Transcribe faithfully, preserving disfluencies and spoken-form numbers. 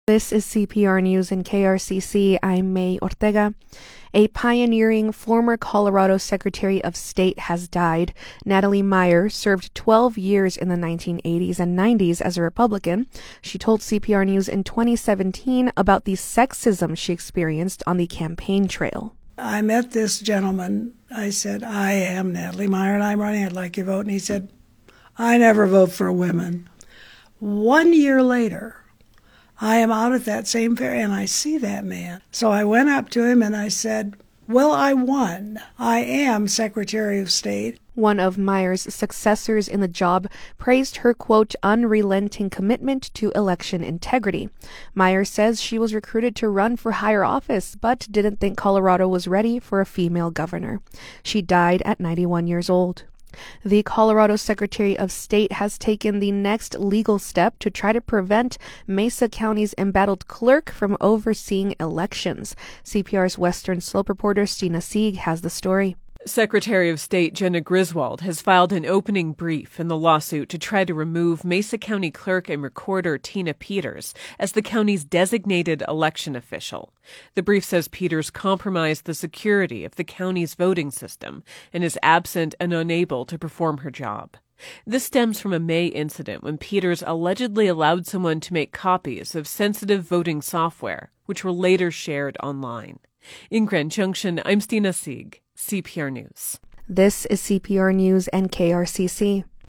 This is C P R News and K R C C. I'm May Ortega. A pioneering former Colorado Secretary of State has died. Natalie Meyer served twelve years in the nineteen eighties and nineties as a Republican. She told C P R News in twenty seventeen about the sexism she experienced on the campaign trail. I met this gentleman. I said, I am Natalie Meyer and I'm running. I'd like your vote. And he said, I never vote for women. One year later, I am out at that same fair and I see that man. So I went up to him and I said, well, I won. I am Secretary of State. One of Meyer's successors in the job praised her, quote, unrelenting commitment to election integrity. Meyer says she was recruited to run for higher office, but didn't think Colorado was ready for a female governor. She died at ninety-one years old. The Colorado Secretary of State has taken the next legal step to try to prevent Mesa County's embattled clerk from overseeing elections. C P R's Western Slope reporter Stina Sieg has the story. Secretary of State Jena Griswold has filed an opening brief in the lawsuit to try to remove Mesa County Clerk and Recorder Tina Peters as the county's designated election official. The brief says Peters compromised the security of the county's voting system and is absent and unable to perform her job. This stems from a May incident when Peters allegedly allowed someone to make copies of sensitive voting software, which were later shared online. In Grand Junction, I'm Stina Sieg, C P R News. This is C P R News and K R C C.